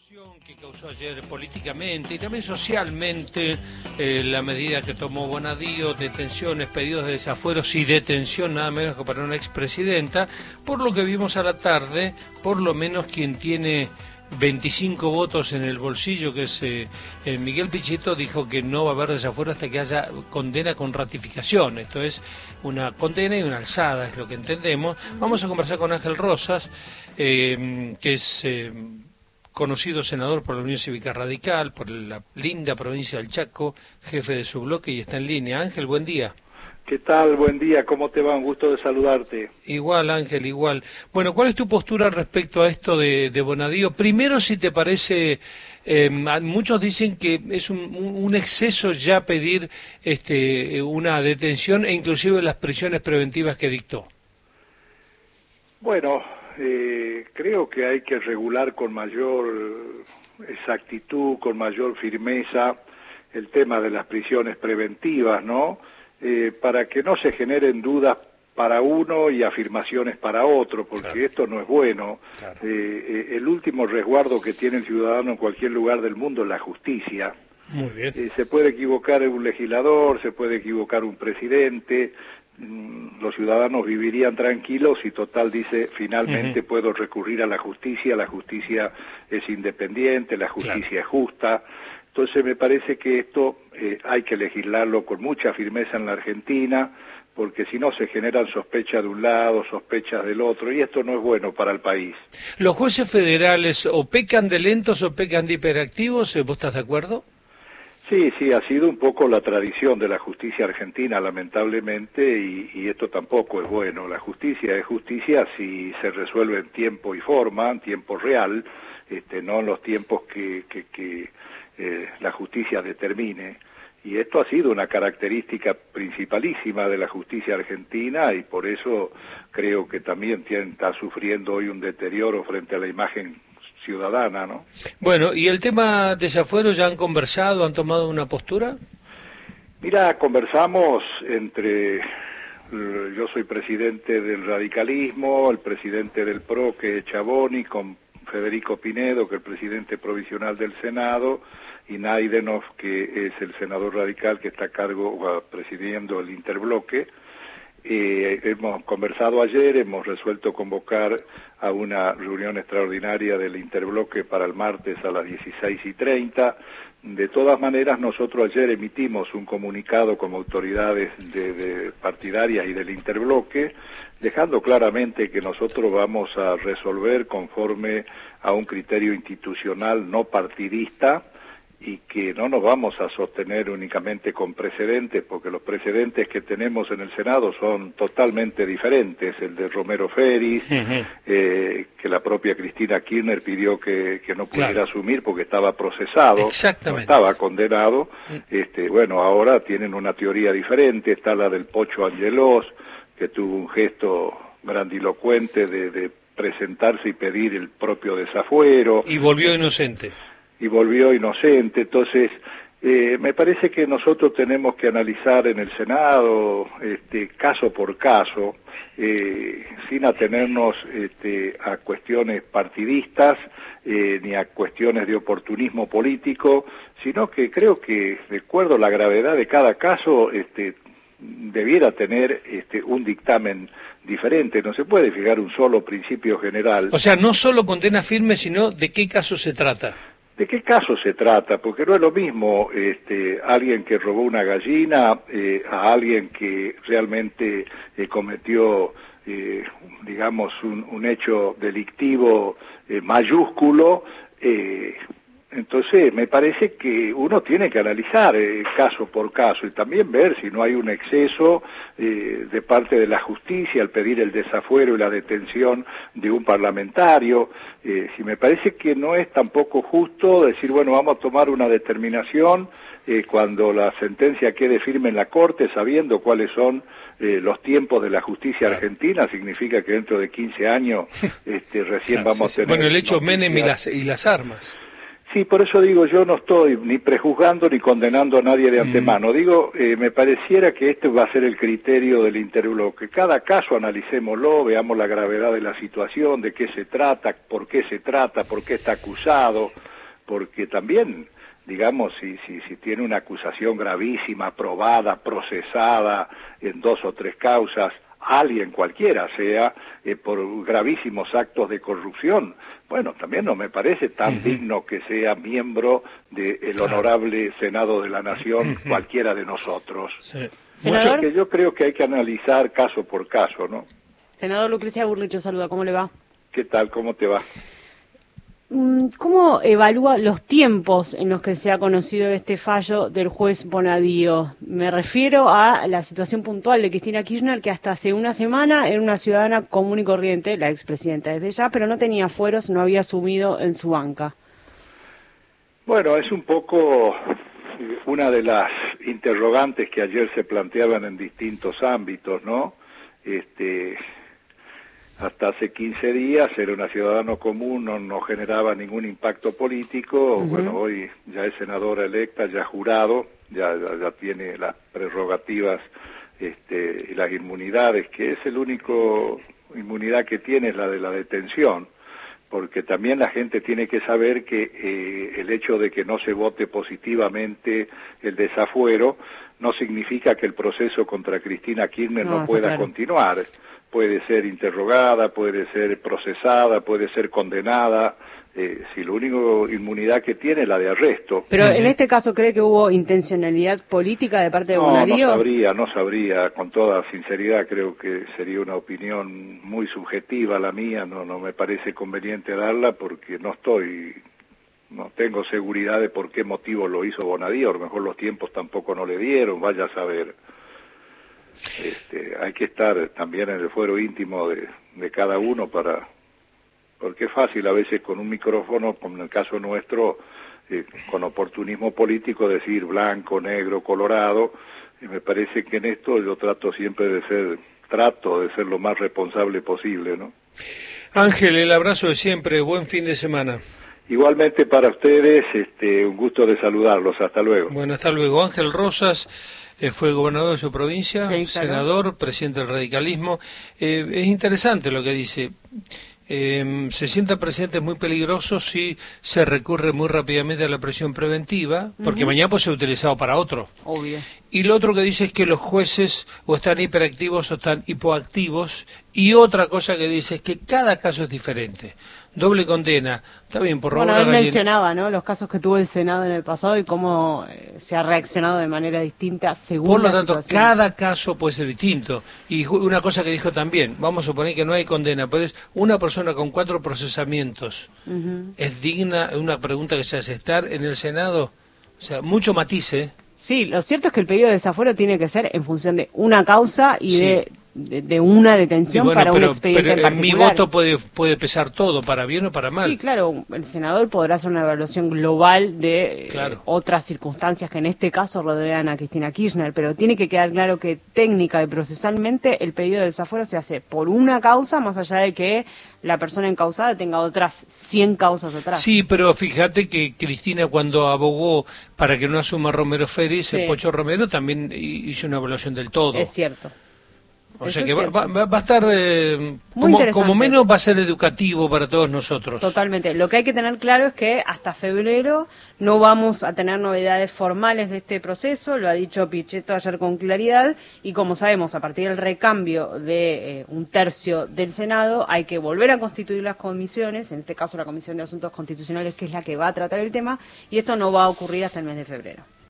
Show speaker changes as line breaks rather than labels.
Que causó ayer políticamente y también socialmente la medida que tomó Bonadío, detenciones, pedidos de desafueros y detención nada menos que para una expresidenta, por lo que vimos a la tarde, por lo menos quien tiene 25 votos en el bolsillo, que es Miguel Pichetto, dijo que no va a haber desafuero hasta que haya condena con ratificación. Esto es una condena y una alzada, es lo que entendemos. Vamos a conversar con Ángel Rosas, que es conocido senador por la Unión Cívica Radical, por la linda provincia del Chaco, jefe de su bloque, y está en línea. Ángel, buen día.
¿Qué tal? Buen día, ¿cómo te va? Un gusto de saludarte.
Igual, Ángel, igual. Bueno, ¿cuál es tu postura respecto a esto de Bonadío? Primero, si te parece, muchos dicen que es un exceso ya pedir una detención e inclusive las prisiones preventivas que dictó.
Bueno, creo que hay que regular con mayor exactitud, con mayor firmeza el tema de las prisiones preventivas, ¿no? Para que no se generen dudas para uno y afirmaciones para otro, porque claro, esto no es bueno. Claro. El último resguardo que tiene el ciudadano en cualquier lugar del mundo es la justicia.
Muy bien.
Se puede equivocar un legislador, se puede equivocar un presidente, los ciudadanos vivirían tranquilos y total dice, finalmente puedo recurrir a la justicia es independiente, la justicia claro, es justa. Entonces me parece que esto hay que legislarlo con mucha firmeza en la Argentina, porque si no se generan sospechas de un lado, sospechas del otro, y esto no es bueno para el país.
¿Los jueces federales o pecan de lentos o pecan de hiperactivos? ¿Vos estás de acuerdo?
Sí, ha sido un poco la tradición de la justicia argentina, lamentablemente, y esto tampoco es bueno. La justicia es justicia si se resuelve en tiempo y forma, en tiempo real, no en los tiempos que la justicia determine. Y esto ha sido una característica principalísima de la justicia argentina y por eso creo que también está sufriendo hoy un deterioro frente a la imagen ciudadana, ¿no?
Bueno, ¿y el tema desafuero ya han conversado, han tomado una postura?
Mira, conversamos yo soy presidente del radicalismo, el presidente del PRO, que es Chaboni, con Federico Pinedo, que es el presidente provisional del Senado, y Naidenov, que es el senador radical que está a cargo, presidiendo el interbloque. Hemos conversado ayer, hemos resuelto convocar a una reunión extraordinaria del interbloque para el martes a las 16:30. De todas maneras, nosotros ayer emitimos un comunicado como autoridades de partidarias y del interbloque, dejando claramente que nosotros vamos a resolver conforme a un criterio institucional no partidista, y que no nos vamos a sostener únicamente con precedentes, porque los precedentes que tenemos en el Senado son totalmente diferentes. El de Romero Feris, que la propia Cristina Kirchner pidió que no pudiera claro, asumir porque estaba procesado, no estaba condenado. Bueno, ahora tienen una teoría diferente. Está la del Pocho Angelós, que tuvo un gesto grandilocuente de presentarse y pedir el propio desafuero.
Y volvió inocente.
Entonces me parece que nosotros tenemos que analizar en el Senado caso por caso, sin atenernos a cuestiones partidistas ni a cuestiones de oportunismo político, sino que creo que, de acuerdo a la gravedad de cada caso, debiera tener un dictamen diferente. No se puede fijar un solo principio general.
O sea, no solo condena firme, sino de qué caso se trata.
¿De qué caso se trata? Porque no es lo mismo alguien que robó una gallina a alguien que realmente cometió, digamos, un hecho delictivo mayúsculo. Entonces, me parece que uno tiene que analizar caso por caso y también ver si no hay un exceso de parte de la justicia al pedir el desafuero y la detención de un parlamentario. Si me parece que no es tampoco justo decir, bueno, vamos a tomar una determinación cuando la sentencia quede firme en la Corte, sabiendo cuáles son los tiempos de la justicia argentina, significa que dentro de 15 años recién vamos a tener...
Bueno, el hecho Menem y las armas.
Sí, por eso digo, yo no estoy ni prejuzgando ni condenando a nadie de antemano. Digo, me pareciera que este va a ser el criterio del interbloque. Cada caso analicémoslo, veamos la gravedad de la situación, de qué se trata, por qué está acusado. porque también, digamos, si tiene una acusación gravísima, probada, procesada en 2 o 3 causas, alguien cualquiera sea, por gravísimos actos de corrupción, bueno, también no me parece tan digno que sea miembro del honorable Senado de la Nación cualquiera de nosotros.
Sí.
Mucho que yo creo que hay que analizar caso por caso, ¿no?
Senador Lucrecia Burlich, saluda, ¿cómo le va?
¿Qué tal? ¿Cómo te va?
¿Cómo evalúa los tiempos en los que se ha conocido este fallo del juez Bonadío? Me refiero a la situación puntual de Cristina Kirchner, que hasta hace una semana era una ciudadana común y corriente, la expresidenta desde ya, pero no tenía fueros, no había asumido en su banca. Bueno,
es un poco una de las interrogantes que ayer se planteaban en distintos ámbitos, ¿no? Hasta hace 15 días era una ciudadano común, no generaba ningún impacto político. Bueno, hoy ya es senadora electa, ya jurado, ya tiene las prerrogativas y las inmunidades, que es el único inmunidad que tiene, es la de la detención, porque también la gente tiene que saber que el hecho de que no se vote positivamente el desafuero no significa que el proceso contra Cristina Kirchner no pueda continuar. Puede ser interrogada, puede ser procesada, puede ser condenada, si la única inmunidad que tiene es la de arresto.
Pero en este caso, ¿cree que hubo intencionalidad política de parte de Bonadío?
No sabría, con toda sinceridad creo que sería una opinión muy subjetiva la mía, no me parece conveniente darla porque no tengo seguridad de por qué motivo lo hizo Bonadío, a lo mejor los tiempos tampoco no le dieron, vaya a saber. Hay que estar también en el fuero íntimo de cada uno porque es fácil a veces con un micrófono, como en el caso nuestro, con oportunismo político decir blanco, negro, colorado, y me parece que en esto yo trato siempre de ser lo más responsable posible, ¿no?
Ángel, el abrazo de siempre, buen fin de semana.
Igualmente para ustedes, un gusto de saludarlos, hasta luego.
Bueno, hasta luego. Ángel Rosas fue gobernador de su provincia, sí, claro. Senador, presidente del radicalismo. Es interesante lo que dice. Se sientan presidentes muy peligrosos si se recurre muy rápidamente a la prisión preventiva, porque mañana puede ser utilizado para otro.
Obvio.
Y lo otro que dice es que los jueces o están hiperactivos o están hipoactivos, y otra cosa que dice es que cada caso es diferente. Doble condena, está bien, por robar
una gallina. Él mencionaba, ¿no?, los casos que tuvo el Senado en el pasado y cómo se ha reaccionado de manera distinta según
por lo
la
tanto,
situación.
cada caso puede ser distinto. Y una cosa que dijo también, vamos a suponer que no hay condena, pero es una persona con 4 procesamientos. ¿Es digna, una pregunta que se hace, estar en el Senado? O sea, mucho matice.
Sí, lo cierto es que el pedido de desafuero tiene que ser en función de una causa y de una detención para un expediente en particular.
Mi voto puede pesar todo, para bien o para mal.
Sí, claro, el senador podrá hacer una evaluación global de otras circunstancias que en este caso rodean a Cristina Kirchner, pero tiene que quedar claro que técnica y procesalmente el pedido de desafuero se hace por una causa, más allá de que la persona encausada tenga otras 100 causas atrás.
Sí, pero fíjate que Cristina, cuando abogó para que no asuma Romero Félix, el Pocho Romero también hizo una evaluación del todo.
Es cierto.
O sea que va a estar, como menos va a ser educativo para todos nosotros.
Totalmente. Lo que hay que tener claro es que hasta febrero no vamos a tener novedades formales de este proceso, lo ha dicho Pichetto ayer con claridad, y como sabemos, a partir del recambio de 1/3 del Senado, hay que volver a constituir las comisiones, en este caso la Comisión de Asuntos Constitucionales, que es la que va a tratar el tema, y esto no va a ocurrir hasta el mes de febrero.